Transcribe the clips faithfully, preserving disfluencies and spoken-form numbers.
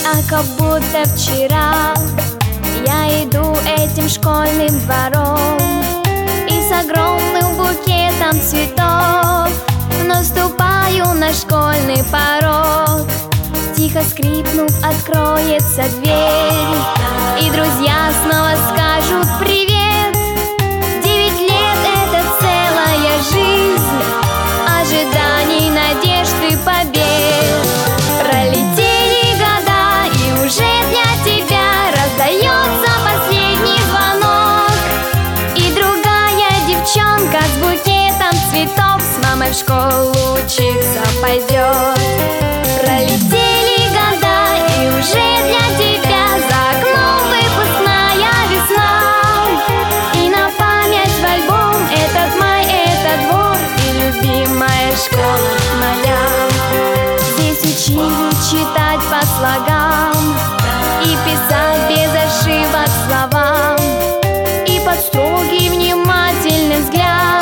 А как будто вчера я иду этим школьным двором, и с огромным букетом цветов наступаю на школьный порог. Тихо скрипнув, откроется дверь, и друзья снова скажут привет. Девять лет — это целая жизнь ожиданий, надежд и побед. Пролетели года, и уже для тебя раздается последний звонок, и другая девчонка с букетом цветов с мамой в школу учиться пойдет. Пролетели года, и уже для тебя за окном выпускная весна, и на память в альбом этот май, этот двор и любимая школа моя. Здесь учили читать по слогам и писать без ошибок слова, и под строгий внимательный взгляд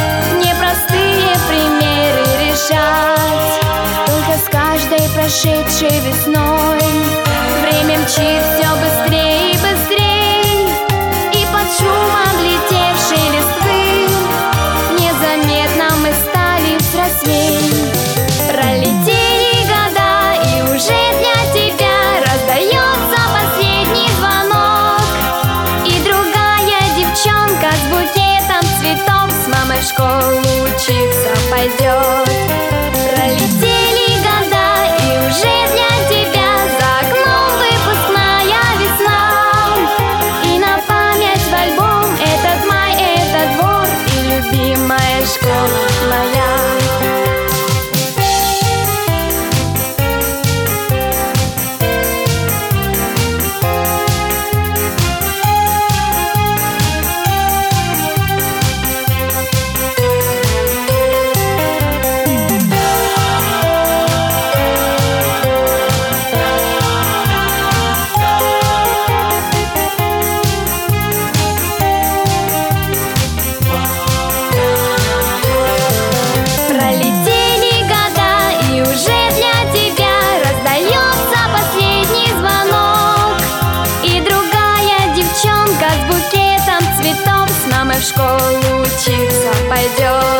непростые примеры решать. Только с каждой прошедшей весной время мчит все быстрее и быстрее, и под шумом летевшей листвы незаметно мы стали взрослей. Пролетели года, и уже для тебя раздается последний звонок, и другая девчонка с букетом цветов с мамой в школу учиться пойдет. Пролетели года, и уже для тебя за окном выпускная весна, и на память в альбом этот май, этот двор и любимая школа моя. В школу учиться пойдет.